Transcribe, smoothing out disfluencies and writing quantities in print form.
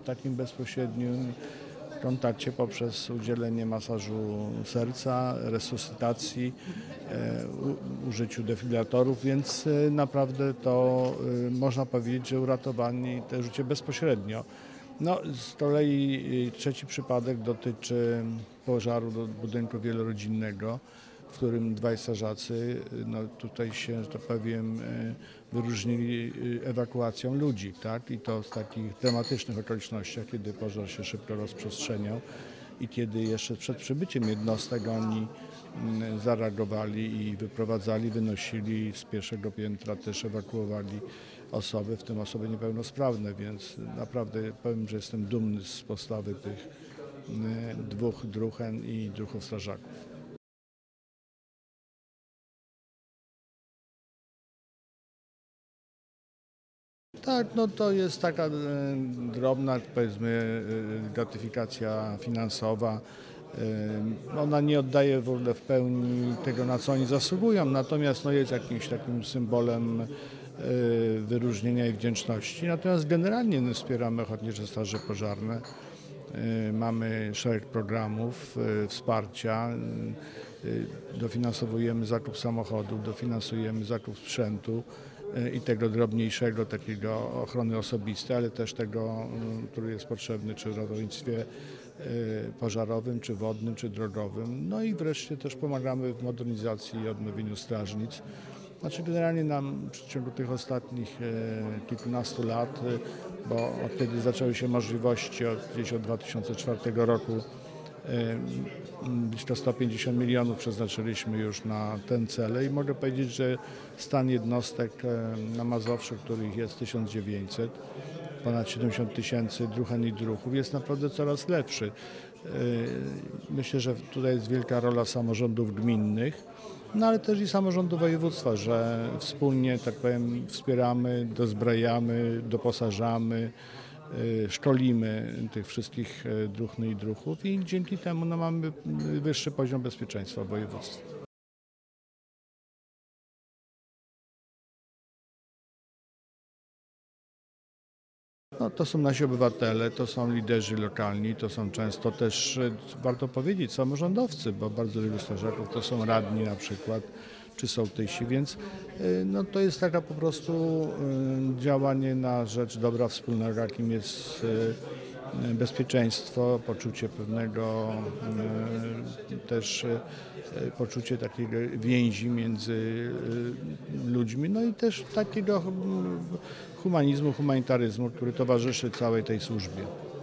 takim bezpośrednim kontakcie poprzez udzielenie masażu serca, resuscytacji, użyciu defibrylatorów, więc naprawdę to można powiedzieć, że uratowali te życie bezpośrednio. No, z kolei trzeci przypadek dotyczy pożaru do budynku wielorodzinnego, w którym dwaj strażacy tutaj się, że tak powiem, wyróżnili ewakuacją ludzi, tak? I to w takich dramatycznych okolicznościach, kiedy pożar się szybko rozprzestrzeniał i kiedy jeszcze przed przybyciem jednostek oni zareagowali i wyprowadzali, wynosili z pierwszego piętra, też ewakuowali osoby, w tym osoby niepełnosprawne, więc naprawdę powiem, że jestem dumny z postawy tych dwóch druhen i druhów strażaków. Tak, no to jest taka drobna, powiedzmy, gratyfikacja finansowa. Ona nie oddaje w ogóle w pełni tego, na co oni zasługują, natomiast jest jakimś takim symbolem wyróżnienia i wdzięczności. Natomiast generalnie wspieramy Ochotnicze Straże Pożarne. Mamy szereg programów wsparcia, dofinansowujemy zakup samochodów, dofinansujemy zakup sprzętu i tego drobniejszego, takiego ochrony osobistej, ale też tego, który jest potrzebny czy w ratownictwie pożarowym, czy wodnym, czy drogowym. No i wreszcie też pomagamy w modernizacji i odnowieniu strażnic. Znaczy generalnie nam w ciągu tych ostatnich kilkunastu lat, bo od kiedy zaczęły się możliwości, gdzieś od 2004 roku, blisko 150 milionów przeznaczyliśmy już na ten cel i mogę powiedzieć, że stan jednostek na Mazowszu, których jest 1900, ponad 70 tysięcy druhen i druhów, jest naprawdę coraz lepszy. Myślę, że tutaj jest wielka rola samorządów gminnych, no ale też i samorządu województwa, że wspólnie, tak powiem, wspieramy, dozbrajamy, doposażamy, szkolimy tych wszystkich druhny i druhów i dzięki temu mamy wyższy poziom bezpieczeństwa w województwie. No, to są nasi obywatele, to są liderzy lokalni, to są często też, warto powiedzieć, samorządowcy, bo bardzo wielu strażaków to są radni na przykład, czy sołtysi, więc to jest taka po prostu działanie na rzecz dobra wspólnego, jakim jest bezpieczeństwo, poczucie pewnego też poczucie takiej więzi między ludźmi, no i też takiego humanizmu, humanitaryzmu, który towarzyszy całej tej służbie.